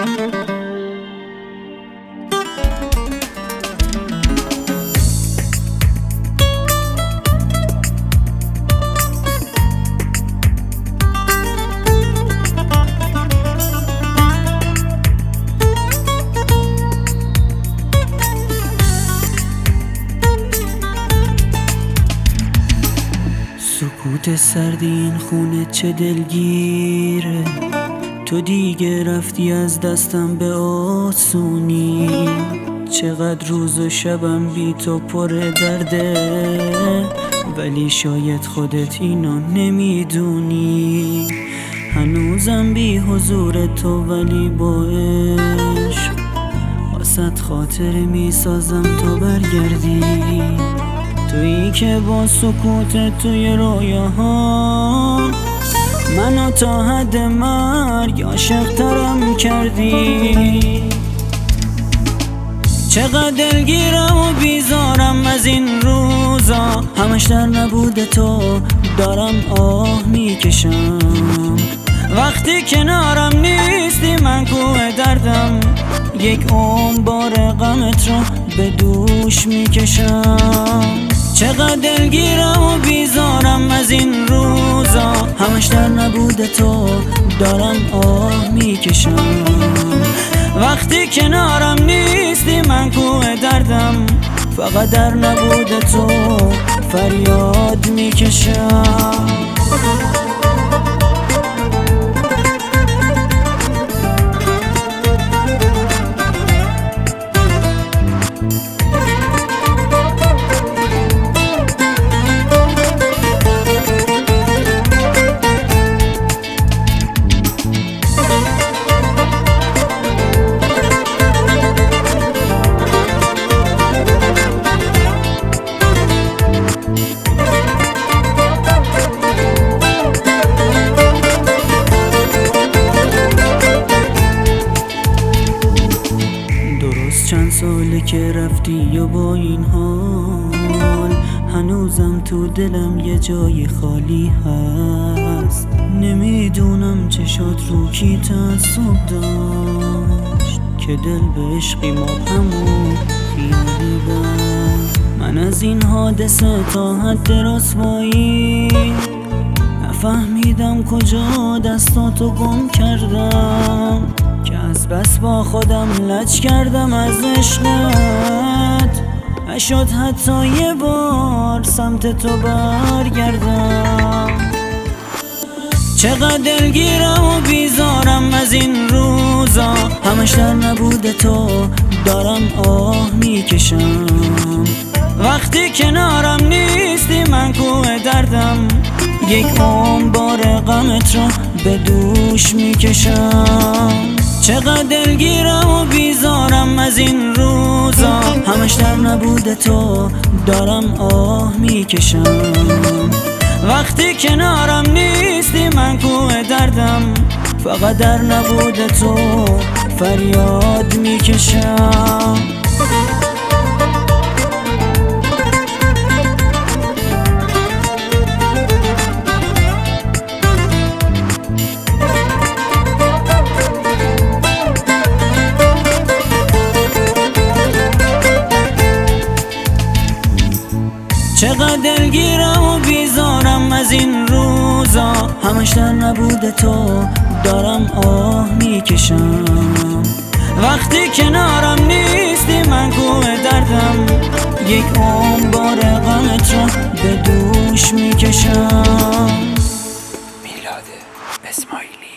سکوت سردی این خونه چه دلگیره، تو دیگه رفتی از دستم به آسونی. چقدر روز و شبم بی تو پر درده، ولی شاید خودت اینو نمیدونی. هنوزم بی حضور تو ولی با عشق واسه خاطر میسازم تو برگردی. تویی که با سکوت توی رویاها منو تا حد مرگ عاشق ترم کردی. چقدر دلگیرم و بیزارم از این روزا، همش در نبود تو دارم آه میکشم. وقتی کنارم نیستی من کوه دردم، یک عمر بار غمت رو به دوش میکشم. چقدر دلگیرم و بیزارم از این روزا، همش در نبود تو دارم آه میکشم. وقتی کنارم نیستی من کوه دردم، فقط در نبود تو فریاد میکشم. چند ساله که رفتی و با این حال هنوزم تو دلم یه جای خالی هست. نمیدونم چشات رو کی تعصب داشت که دل به عشقی مبهم خیالی بست. من از این حادثه تا حد رسوایی نفهمیدم کجا دستاتو گم کردم، که از بس با خودم لج کردم از عشقت. نشد حتی یه بار سمت تو برگردم. چقدر دلگیرم و بیزارم از این روزا، همش در نبود تو دارم آه میکشم. وقتی کنارم نیستی من کوه دردم، یک عمر بار غمت رو به دوش میکشم. چقدر دلگیرم و بیزارم از این روزا، همش در نبود تو دارم آه میکشم. وقتی کنارم نیستی من کوه دردم، فقط در نبود تو فریاد میکشم. چقدر دلگیرم و بیزارم از این روزا، همش در نبود تو دارم آه میکشم. وقتی کنارم نیستی من کوه دردم، یک عمر بار غمت رو به دوش میکشم. میلاد اسماعیلی.